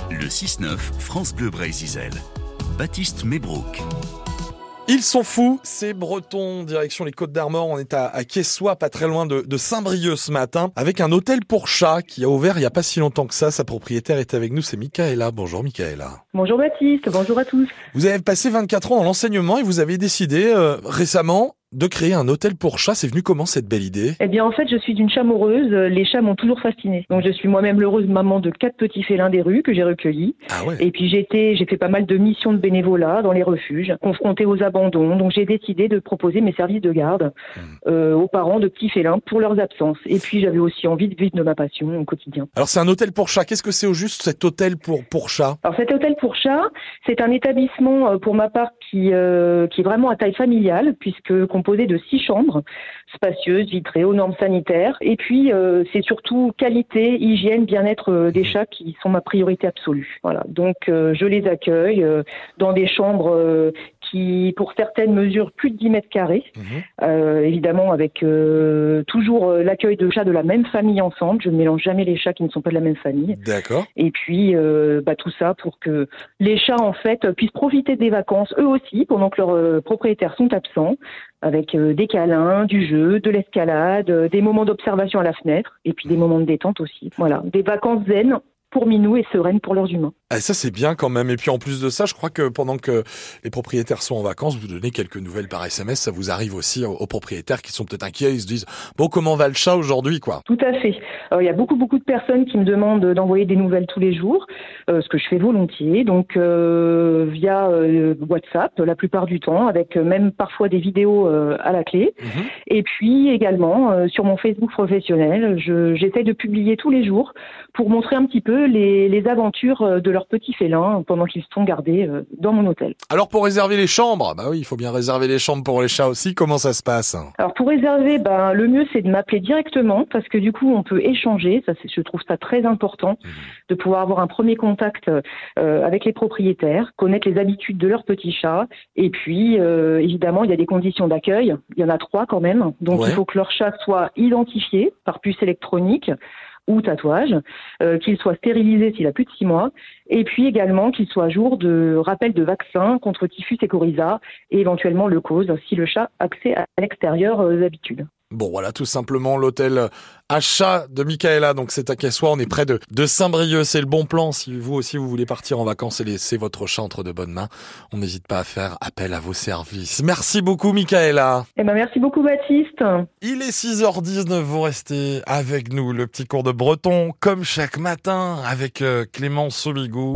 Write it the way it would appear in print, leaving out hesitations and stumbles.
Le 6-9, France Bleu Brésil. Baptiste Mébrouk. Ils sont fous, ces Bretons, direction les Côtes-d'Armor. On est à Quessoy, pas très loin de Saint-Brieuc ce matin, avec un hôtel pour chats qui a ouvert il n'y a pas si longtemps que ça. Sa propriétaire est avec nous, c'est Michaela. Bonjour Michaela. Bonjour Baptiste, bonjour à tous. Vous avez passé 24 ans en l'enseignement et vous avez décidé récemment de créer un hôtel pour chats. C'est venu comment cette belle idée? Eh bien en fait je suis d'une chamoureuse, les chats m'ont toujours fascinée. Donc je suis moi-même l'heureuse maman de 4 petits félins des rues que j'ai recueillis. Ah ouais. Et puis j'ai fait pas mal de missions de bénévolat dans les refuges, confrontée aux abandons. Donc j'ai décidé de proposer mes services de garde aux parents de petits félins pour leurs absences. Et puis j'avais aussi envie de vivre de ma passion au quotidien. Alors c'est un hôtel pour chats. Qu'est-ce que c'est au juste cet hôtel pour chats? Alors cet hôtel pour chats, c'est un établissement pour ma part qui est vraiment à taille familiale puisque composé de 6 chambres spacieuses, vitrées, aux normes sanitaires. Et puis, c'est surtout qualité, hygiène, bien-être des chats qui sont ma priorité absolue. Voilà. Donc, je les accueille dans des chambres qui, pour certaines, mesurent plus de 10 mètres carrés. Évidemment, avec toujours l'accueil de chats de la même famille ensemble. Je ne mélange jamais les chats qui ne sont pas de la même famille. D'accord. Et puis, tout ça pour que les chats, en fait, puissent profiter des vacances, eux aussi, pendant que leurs propriétaires sont absents, avec des câlins, du jeu, de l'escalade, des moments d'observation à la fenêtre, et puis des moments de détente aussi. Voilà, des vacances zen pour minous et sereines pour leurs humains. Ah, ça c'est bien quand même. Et puis en plus de ça, je crois que pendant que les propriétaires sont en vacances, vous donnez quelques nouvelles par SMS. Ça vous arrive aussi aux propriétaires qui sont peut-être inquiets. Ils se disent bon, comment va le chat aujourd'hui, quoi. Tout à fait. Alors, il y a beaucoup de personnes qui me demandent d'envoyer des nouvelles tous les jours, ce que je fais volontiers. Donc via WhatsApp la plupart du temps, avec même parfois des vidéos à la clé. Et puis également sur mon Facebook professionnel, j'essaie de publier tous les jours pour montrer un petit peu les aventures de leurs petits félins pendant qu'ils sont gardés dans mon hôtel. Alors pour réserver les chambres, bah oui, il faut bien réserver les chambres pour les chats aussi. Comment ça se passe? Alors pour réserver, le mieux c'est de m'appeler directement parce que du coup on peut échanger. Ça, je trouve ça très important de pouvoir avoir un premier contact avec les propriétaires, connaître les habitudes de leurs petits chats. Et puis évidemment il y a des conditions d'accueil. Il y en a 3 quand même. Donc il faut que leur chat soit identifié par puce électronique ou tatouage, qu'il soit stérilisé s'il a plus de 6 mois, et puis également qu'il soit à jour de rappel de vaccins contre typhus et coryza, et éventuellement le cause si le chat a accès à l'extérieur aux habitudes. Bon voilà, tout simplement l'hôtel à chat de Michaela, donc c'est à Quessoy, on est près de Saint-Brieuc, c'est le bon plan si vous aussi vous voulez partir en vacances et laisser votre chat entre de bonnes mains. On n'hésite pas à faire appel à vos services. Merci beaucoup Michaela. Merci beaucoup Baptiste. Il est 6h19, vous restez avec nous, le petit cours de breton comme chaque matin avec Clément Sobigou.